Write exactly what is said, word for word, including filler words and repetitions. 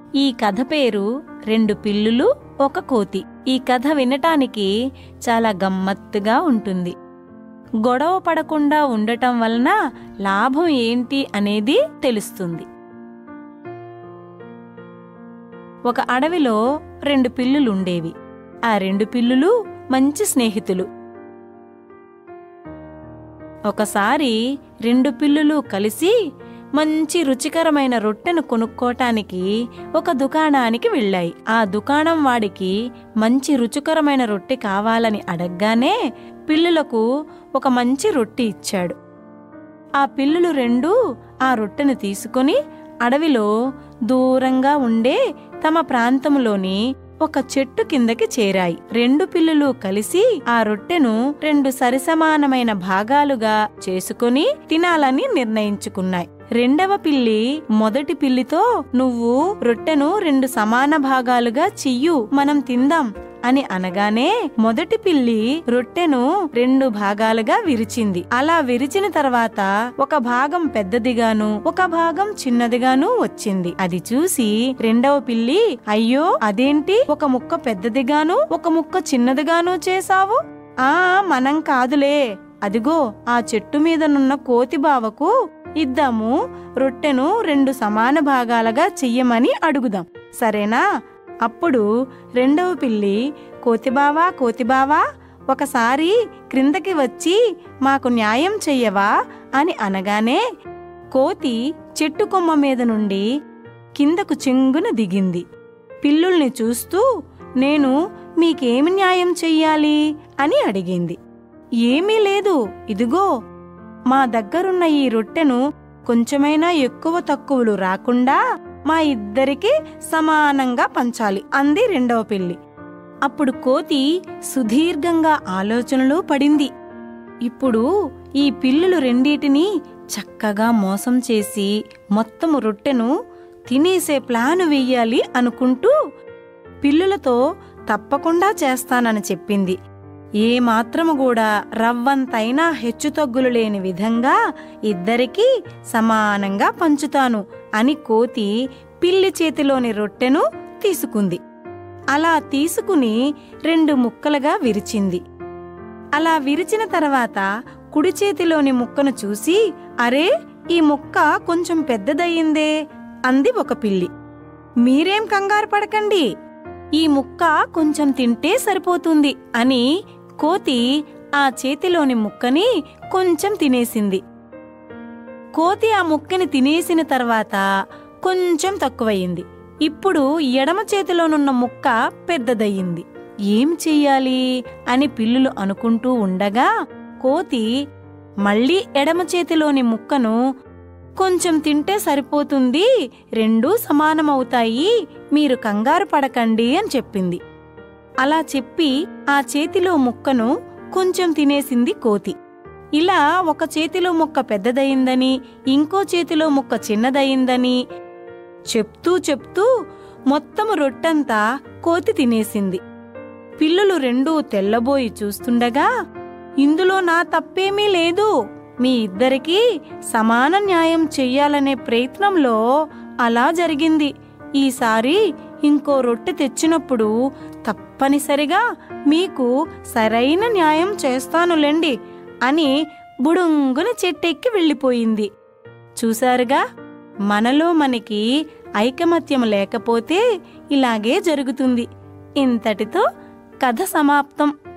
ఈ కథ పేరు రెండు పిల్లులు ఒక కోతి. ఈ కథ వినటానికి చాలా గమ్మత్తుగా ఉంటుంది. గొడవ పడకుండా ఉండటం వలన లాభం ఏంటి అనేది తెలుస్తుంది. ఒక అడవిలో రెండు పిల్లులుండేవి. ఆ రెండు పిల్లులు మంచి స్నేహితులు. ఒకసారి రెండు పిల్లులు కలిసి మంచి రుచికరమైన రొట్టెను కొనుక్కోటానికి ఒక దుకాణానికి వెళ్ళాయి. ఆ దుకాణం వాడికి మంచి రుచికరమైన రొట్టె కావాలని అడగ్గానే పిల్లులకు ఒక మంచి రొట్టె ఇచ్చాడు. ఆ పిల్లులు రెండు ఆ రొట్టెను తీసుకుని అడవిలో దూరంగా ఉండే తమ ప్రాంతంలోని ఒక చెట్టు కిందకి చేరాయి. రెండు పిల్లులు కలిసి ఆ రొట్టెను రెండు సరిసమానమైన భాగాలుగా చేసుకుని తినాలని నిర్ణయించుకున్నాయి. రెండవ పిల్లి మొదటి పిల్లితో, "నువ్వు రొట్టెను రెండు సమాన భాగాలుగా చెయ్యు, మనం తిందాం" అని అనగానే మొదటి పిల్లి రొట్టెను రెండు భాగాలుగా విరిచింది. అలా విరిచిన తర్వాత ఒక భాగం పెద్దదిగాను ఒక భాగం చిన్నదిగాను వచ్చింది. అది చూసి రెండవ పిల్లి, "అయ్యో, అదేంటి ఒక ముక్క పెద్దదిగాను ఒక ముక్క చిన్నదిగాను చేశావు? ఆ మనం కాదులే, అదిగో ఆ చెట్టు మీదనున్న కోతి బావకు ఇద్దాము, రొట్టెను రెండు సమాన భాగాలుగా చెయ్యమని అడుగుదాం, సరేనా?" అప్పుడు రెండవ పిల్లి, "కోతిబావా కోతిబావా, ఒకసారి క్రిందకి వచ్చి మాకు న్యాయం చెయ్యవా" అని అనగానే కోతి చెట్టు కొమ్మ మీద నుండి కిందకు చెంగున దిగింది. పిల్లుల్ని చూస్తూ, "నేను మీకేమి న్యాయం చెయ్యాలి" అని అడిగింది. "ఏమీ లేదు, ఇదిగో మా దగ్గరున్న ఈ రొట్టెను కొంచెమైనా ఎక్కువ తక్కువలు రాకుండా మా ఇద్దరికి సమానంగా పంచాలి" అంది రెండవ పిల్లి. అప్పుడు కోతి సుదీర్ఘంగా ఆలోచనలో పడింది. ఇప్పుడు ఈ పిల్లులు రెండిటిని చక్కగా మోసం చేసి మొత్తము రొట్టెను తినేసే ప్లాను వెయ్యాలి అనుకుంటూ పిల్లులతో తప్పకుండా చేస్తానని చెప్పింది. ఏమాత్రము కూడా రవ్వంతైనా హెచ్చుతగ్గులు లేని విధంగా ఇద్దరికీ సమానంగా పంచుతాను అని కోతి పిల్లి చేతిలోని రొట్టెను తీసుకుంది. అలా తీసుకుని రెండు ముక్కలుగా విరిచింది. అలా విరిచిన తర్వాత కుడి చేతిలోని ముక్కను చూసి, "అరే, ఈ ముక్క కొంచెం పెద్దదయ్యిందే" అంది ఒక పిల్లి. "మీరేం కంగారు పడకండి, ఈ ముక్క కొంచెం తింటే సరిపోతుంది" అని కోతి ఆ చేతిలోని ముక్కని కొంచెం తినేసింది. కోతి ఆ ముక్కని తినేసిన తర్వాత కొంచెం తక్కువయింది. ఇప్పుడు ఎడమ చేతిలోనున్న ముక్క పెద్దదయ్యింది. ఏం చెయ్యాలి అని పిల్లులు అనుకుంటూ ఉండగా కోతి మళ్ళీ ఎడమ చేతిలోని ముక్కను, "కొంచెం తింటే సరిపోతుంది, రెండూ సమానమవుతాయి, మీరు కంగారు పడకండి" అని చెప్పింది. అలా చెప్పి ఆ చేతిలో ముక్కను కొంచెం తినేసింది కోతి. ఇలా ఒక చేతిలో ముక్క పెద్దదయిందని ఇంకో చేతిలో ముక్క చిన్నదయిందని చెప్తూ చెప్తూ మొత్తము రొట్టంతా కోతి తినేసింది. పిల్లులు రెండూ తెల్లబోయి చూస్తుండగా, "ఇందులో నా తప్పేమీ లేదు, మీ ఇద్దరికీ సమాన న్యాయం చెయ్యాలనే ప్రయత్నంలో అలా జరిగింది. ఈసారి ఇంకో రొట్టె తెచ్చినప్పుడు తప్పనిసరిగా మీకు సరైన న్యాయం చేస్తానులేండి" అని బుడుంగున చెట్టెక్కి వెళ్ళిపోయింది. చూశారుగా, మనలో మనకి ఐకమత్యం లేకపోతే ఇలాగే జరుగుతుంది. ఇంతటితో కథ సమాప్తం.